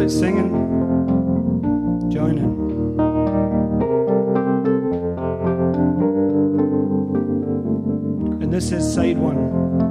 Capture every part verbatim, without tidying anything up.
bit singing. Join in. And this is side one.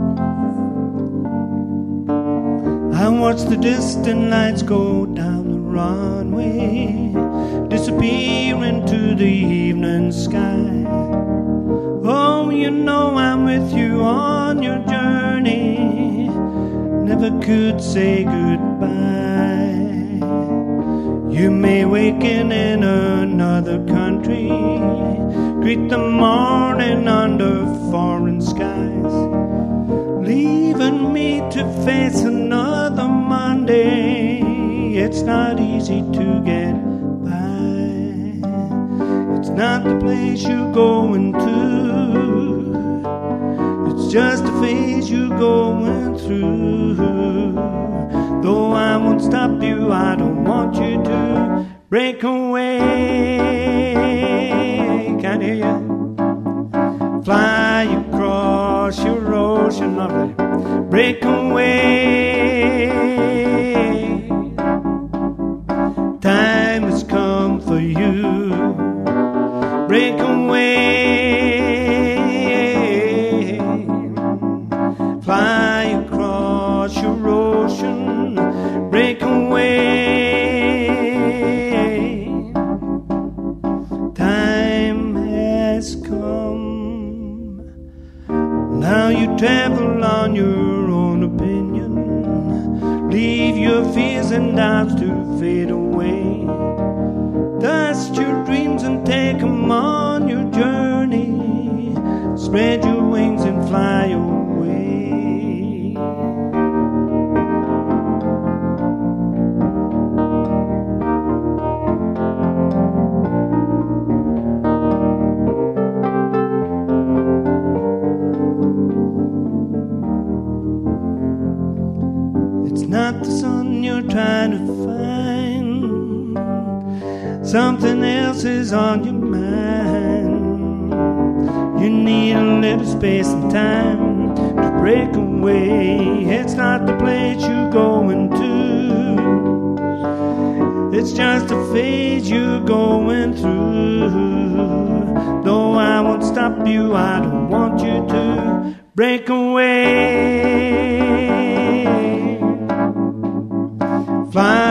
I watch the distant lights go down the runway, disappear into the evening sky. Oh, you know I'm with you on your journey, never could say goodbye. You may waken in another country, greet the morning under foreign skies, leaving me to face another Monday. It's not easy to get by. It's not the place you're going to, it's just a phase you're going through. Though I won't stop you, I don't want you to break away. Can't hear you. Fly across your ocean, lovely. Break away. Time has come for you. Break away. Fly across your ocean. Break away. Time has come. Now you travel on your own opinion. Leave your fears and doubts to fade away. Dust your dreams and take them on your journey. Spread your wings and fly away. It's not the sun you're trying to find, something else is on your mind. You need a little space and time to break away. It's not the place you're going to, it's just a phase you're going through. Though I won't stop you, I don't want you to break away. Fly